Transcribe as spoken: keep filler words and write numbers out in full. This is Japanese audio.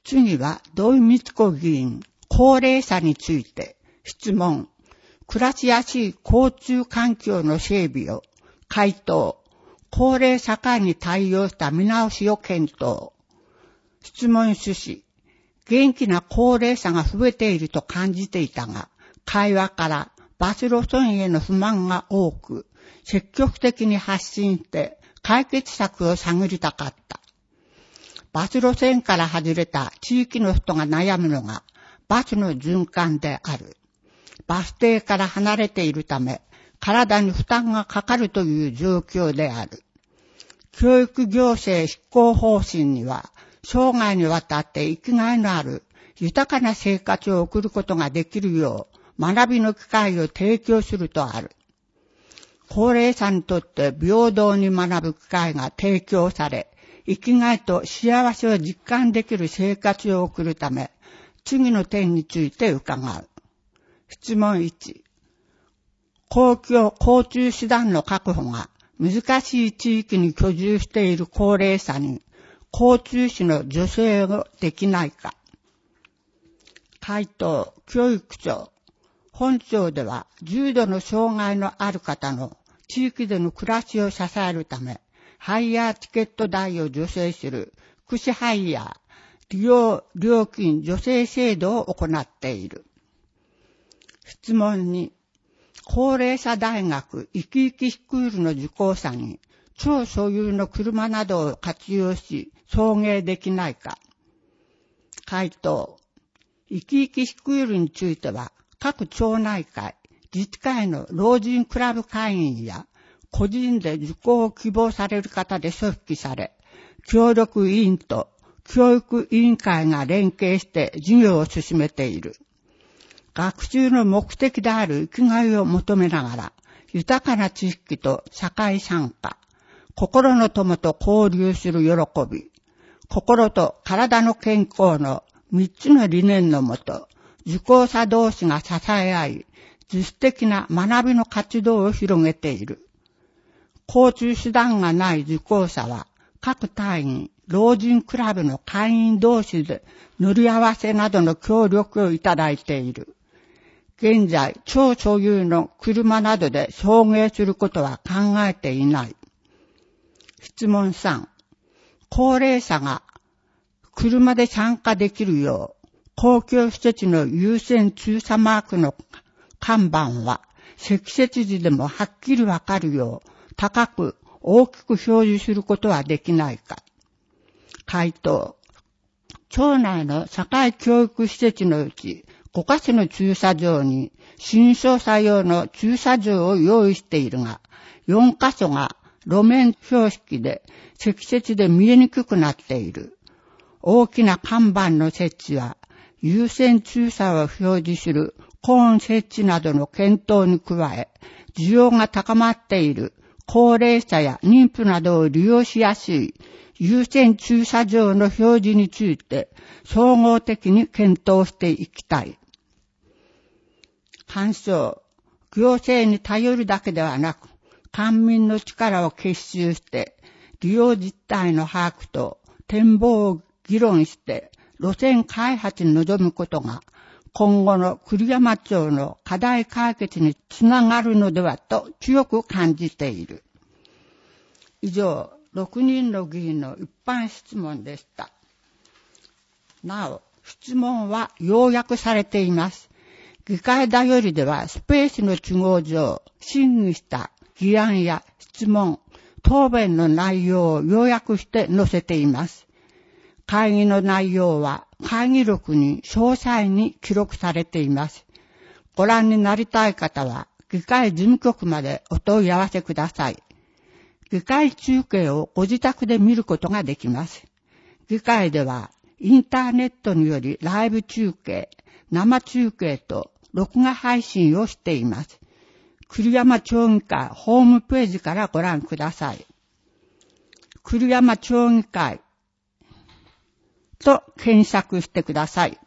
次は土井光子議員、高齢者について質問。暮らしやすい交通環境の整備を。回答。高齢社会に対応した見直しを検討。質問趣旨。元気な高齢者が増えていると感じていたが、会話からバス路線への不満が多く、積極的に発信して解決策を探りたかった。バス路線から外れた地域の人が悩むのがバスの循環である。バス停から離れているため、体に負担がかかるという状況である。教育行政執行方針には、生涯にわたって生きがいのある豊かな生活を送ることができるよう学びの機会を提供するとある。高齢者にとって平等に学ぶ機会が提供され、生きがいと幸せを実感できる生活を送るため、次の点について伺う。質問いち。公共交通手段の確保が難しい地域に居住している高齢者に交通費の助成をできないか。回答。教育庁。本庁では重度の障害のある方の地域での暮らしを支えるため、ハイヤーチケット代を助成する福祉ハイヤー利用料金助成制度を行っている。質問に、高齢者大学生き生きスクールの受講者に超所有の車などを活用し送迎できないか。回答。生き生きスクールについては各町内会、自治会の老人クラブ会員や個人で受講を希望される方で組織され、協力委員と教育委員会が連携して事業を進めている。学習の目的である生きがいを求めながら、豊かな知識と社会参加、心の友と交流する喜び、心と体の健康の三つの理念のもと、受講者同士が支え合い、自主的な学びの活動を広げている。交通手段がない受講者は、各隊員、老人クラブの会員同士で乗り合わせなどの協力をいただいている。現在、超所有の車などで送迎することは考えていない。質問さん。高齢者が車で参加できるよう、公共施設の優先通過マークの看板は、積雪時でもはっきりわかるよう、高く大きく表示することはできないか。回答。町内の社会教育施設のうち、ごカ所の駐車場に新商者用の駐車場を用意しているが、よんカ所が路面標識で積雪で見えにくくなっている。大きな看板の設置は優先駐車を表示するコーン設置などの検討に加え、需要が高まっている高齢者や妊婦などを利用しやすい優先駐車場の表示について総合的に検討していきたい。感想。行政に頼るだけではなく、官民の力を結集して、利用実態の把握と展望を議論して、路線開発に臨むことが、今後の栗山町の課題解決につながるのではと強く感じている。以上、ろくにんの議員の一般質問でした。なお、質問は要約されています。議会だよりではスペースの都合上、審議した議案や質問、答弁の内容を要約して載せています。会議の内容は会議録に詳細に記録されています。ご覧になりたい方は議会事務局までお問い合わせください。議会中継をご自宅で見ることができます。議会ではインターネットによりライブ中継、生中継と録画配信をしています。栗山町議会ホームページからご覧ください。栗山町議会と検索してください。